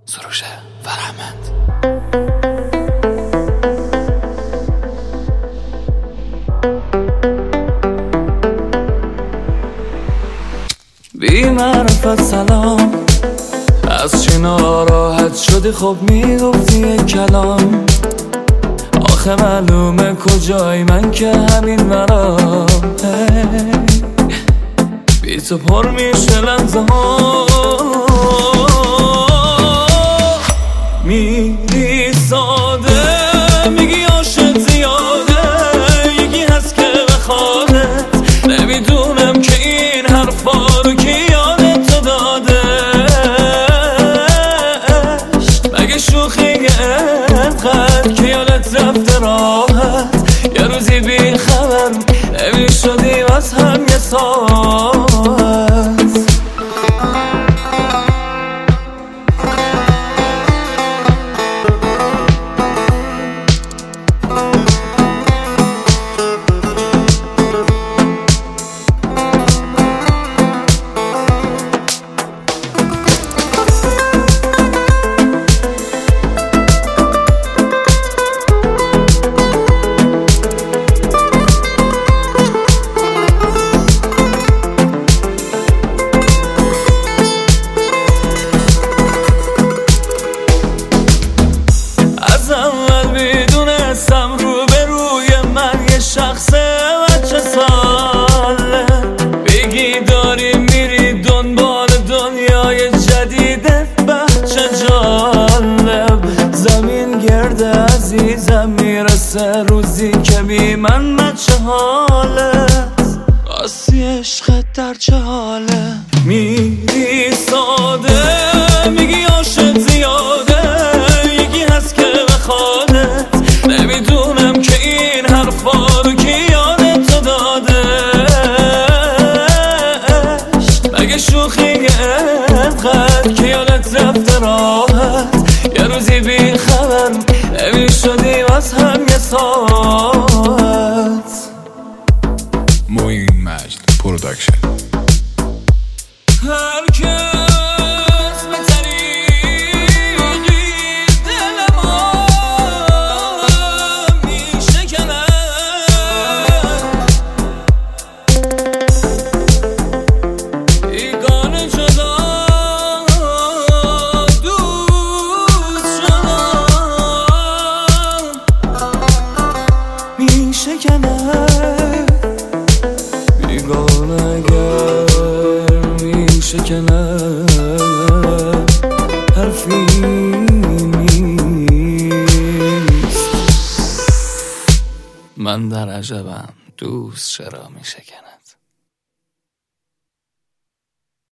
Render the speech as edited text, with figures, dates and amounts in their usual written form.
سروش فرهمند. بی معرفت سلام، از چی ناراحت شدی؟ خب میگفتی یک کلام. آخه معلومه کجای من که همین مرام. بی تو پر میشه لحظه ها، میری ساده میگی عاشق زیاده، یکی هست که بخوادت. نمیدونم که این حرفا رو که یادت تو دادش، مگه شوخی انقدر که یادت رفته راحت. یه روزی بی خبر نمی شدیم از هم یه ساعت. شخص بچه ساله بگی داری میری دنبال دنیای جدیدت، بچه جالب. زمین گرده عزیزم میرسه روزی که بی من بچه حالت. آسی عشقت در چه حاله؟ میری ساده میگی عاشق زیاده، یکی هست که بخوادت. نمیدونم که این حرفا رو که یادت تو دادش، مگه شوخی انقدر که یادت رفته راحت. یه روزی بی خبر نمی شدیم از هم یه ساعت. موین مجد پروداکشن. هر کس به طریقی دلما میشکنه، بیگانه جدا دوست شدم میشکنه. بیگانه اگر میشکنه حرفی نیست. من در عجبم دوست چرا میشکنه.